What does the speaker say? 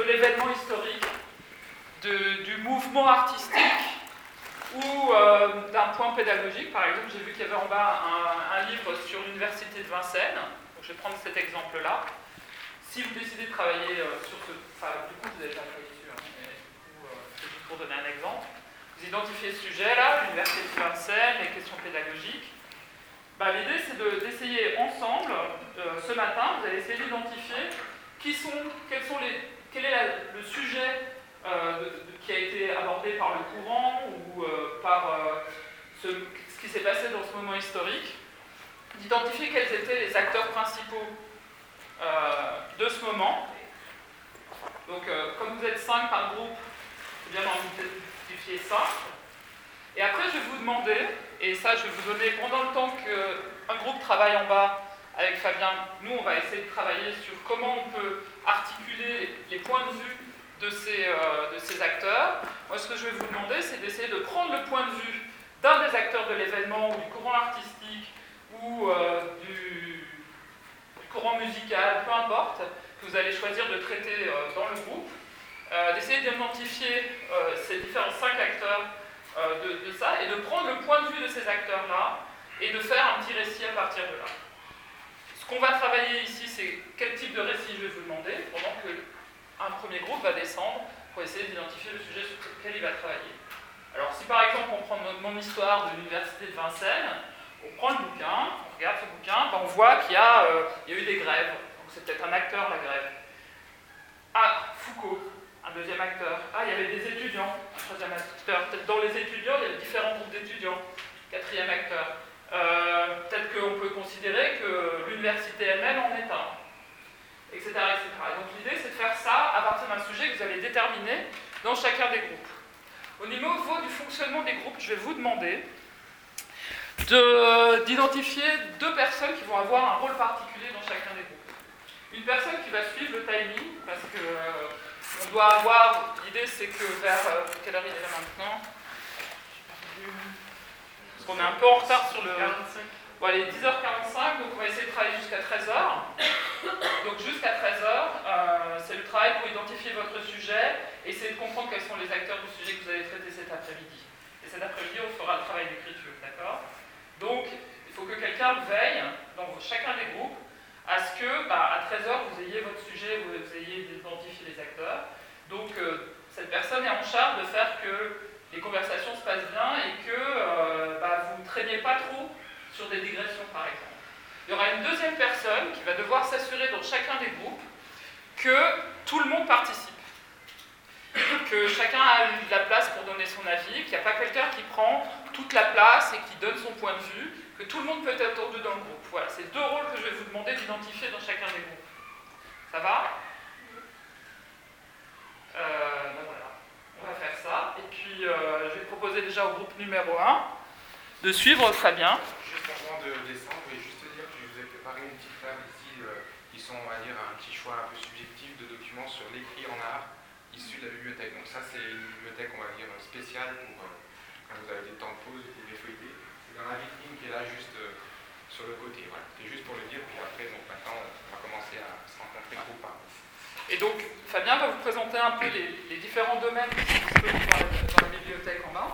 l'événement historique, du mouvement artistique ou d'un point pédagogique. Par exemple, j'ai vu qu'il y avait en bas un livre sur l'université de Vincennes. Donc, je vais prendre cet exemple-là. Si vous décidez de travailler sur ce... Enfin, du coup, vous n'avez pas travaillé dessus, hein, mais du coup, c'est juste pour donner un exemple. Vous identifiez ce sujet-là, l'université de Vincennes, les questions pédagogiques. L'idée, c'est d'essayer ensemble, ce matin, vous allez essayer d'identifier quel est le sujet qui a été abordé par le courant ou par ce qui s'est passé dans ce moment historique, d'identifier quels étaient les acteurs principaux de ce moment. Donc, comme vous êtes 5 par groupe, c'est bien d'identifier ça. Et après, je vais vous demander, et ça, je vais vous donner pendant le temps qu'un groupe travaille en bas avec Fabien, nous, on va essayer de travailler sur comment on peut articuler les points de vue de ces acteurs. Moi, ce que je vais vous demander, c'est d'essayer de prendre le point de vue d'un des acteurs de l'événement, ou du courant artistique, ou du courant musical, peu importe, que vous allez choisir de traiter dans le groupe, d'essayer d'identifier ces différents 5 acteurs de ça, et de prendre le point de vue de ces acteurs-là, et de faire un petit récit à partir de là. Ce qu'on va travailler ici, c'est quel type de récit je vais vous demander, pendant qu'un premier groupe va descendre pour essayer d'identifier le sujet sur lequel il va travailler. Alors si par exemple on prend mon histoire de l'université de Vincennes, on prend le bouquin, on regarde ce bouquin, on voit qu'il y a eu des grèves, donc c'est peut-être un acteur la grève. Ah, Foucault, un deuxième acteur. Ah, il y avait des étudiants, un troisième acteur. Peut-être dans les étudiants, il y a différents groupes d'étudiants, quatrième acteur. Peut-être qu'on peut considérer que l'université elle-même en est un, etc., etc. Et donc l'idée, c'est de faire ça à partir d'un sujet que vous allez déterminer dans chacun des groupes. Au niveau du fonctionnement des groupes, je vais vous demander d'identifier 2 personnes qui vont avoir un rôle particulier dans chacun des groupes. Une personne qui va suivre le timing, parce que on doit avoir, l'idée c'est que vers, quelle heure il est là maintenant ? Parce qu'on est un peu en retard sur le... Bon, allez, 10h45, donc on va essayer de travailler jusqu'à 13h. Donc jusqu'à 13h, c'est le travail pour identifier votre sujet, essayer de comprendre quels sont les acteurs du sujet que vous allez traiter cet après-midi. Et cet après-midi, on fera le travail d'écriture, d'accord ? Donc, il faut que quelqu'un veille, dans chacun des groupes, à ce que, à 13h, vous ayez votre sujet, vous ayez identifié les acteurs. Donc, cette personne est en charge de faire que les conversations se passent bien et que vous ne traîniez pas trop sur des digressions, par exemple. Il y aura une deuxième personne qui va devoir s'assurer dans chacun des groupes que tout le monde participe, que chacun a eu de la place pour donner son avis, qu'il n'y a pas quelqu'un qui prend toute la place et qui donne son point de vue, que tout le monde peut être entendu dans le groupe. Voilà, c'est 2 rôles que je vais vous demander d'identifier dans chacun des groupes. Ça va ? Voilà, on va faire ça. Et puis, je vais proposer déjà au groupe numéro 1 de suivre Fabien. Juste avant de descendre, je voulais juste te dire que je vous ai préparé une petite table ici, qui sont, on va dire, un petit choix un peu subjectif de documents sur l'écrit en art issus de la bibliothèque. Donc ça, c'est une bibliothèque, on va dire, spéciale pour quand vous avez des temps de pause, vous pouvez feuilleter. C'est dans la vitrine qui est là, juste sur le côté. Voilà. C'est juste pour le dire, puis après, donc maintenant, on va commencer à se rencontrer groupe par groupe. Et donc, Fabien va vous présenter un peu les différents domaines qui sont disponibles dans la bibliothèque en bas.